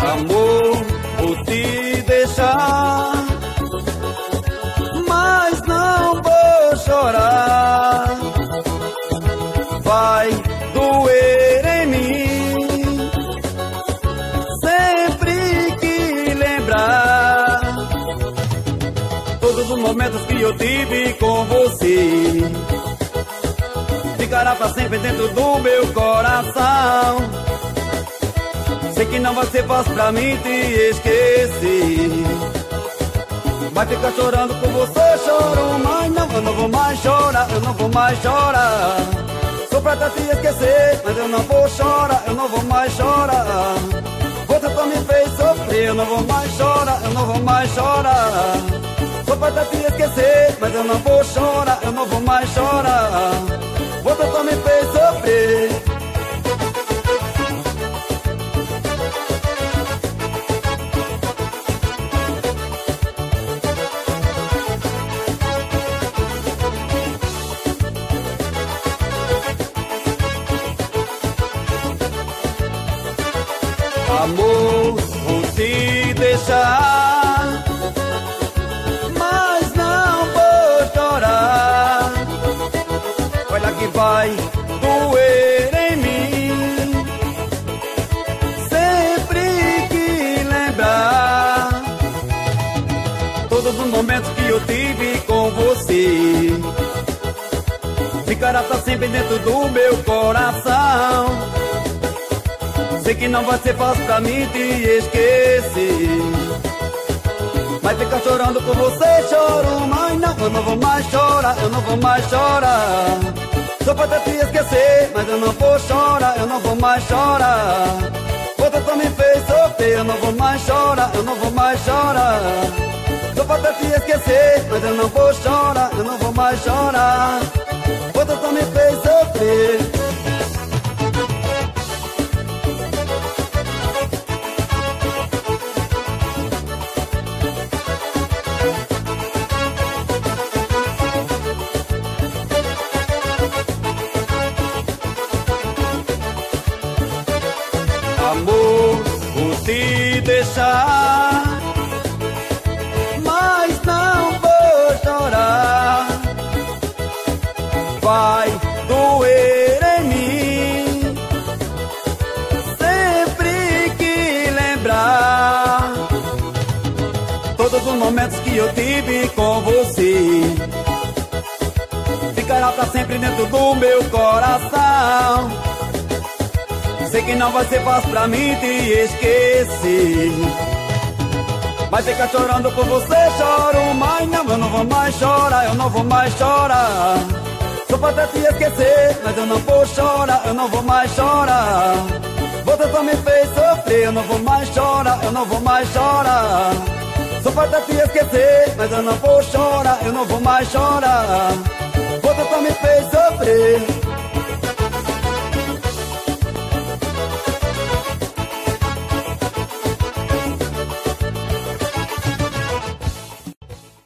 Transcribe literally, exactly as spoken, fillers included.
Amor, vou te deixar, mas não vou chorar. Vai doer em mim sempre que lembrar todos os momentos que eu tive com você. Ficará pra sempre dentro do meu coração. Sei que não vai ser fácil pra mim te esquecer. Vai ficar chorando por você, choro, mas não, eu não vou mais chorar, eu não vou mais chorar. Sou pra te esquecer, mas eu não vou chorar, eu não vou mais chorar. Você só me fez sofrer, eu não vou mais chorar, eu não vou mais chorar. Sou pra te esquecer, mas eu não vou chorar, eu não vou mais chorar. Você só me fez sofrer. Amor, vou te deixar, mas não vou chorar. Olha que vai doer em mim sempre que lembrar todos os momentos que eu tive com você. Ficará pra sempre dentro do meu coração. Sei que não vai ser fácil pra mim te esquecer. Mas ficar chorando por você, choro, mas não, eu não vou mais chorar, eu não vou mais chorar. Só pra te esquecer, mas eu não vou chorar, eu não vou mais chorar. Você só me fez sofrer, eu não vou mais chorar, eu não vou mais chorar. Só pra te esquecer, mas eu não vou chorar, eu não vou mais chorar. Você só me fez sofrer. Amor, vou te deixar, mas não vou chorar. Vai doer em mim sempre que lembrar todos os momentos que eu tive com você. Ficará pra sempre dentro do meu coração. Sei que não vai ser fácil pra mim te esquecer. Mas ficar chorando por você, choro, mas não, eu não vou mais chorar, eu não vou mais chorar. Só pra te esquecer, mas eu não vou chorar, eu não vou mais chorar. Você só me fez sofrer, eu não vou mais chorar, eu não vou mais chorar. Só pra te esquecer, mas eu não vou chorar, eu não vou mais chorar. Você só me fez sofrer.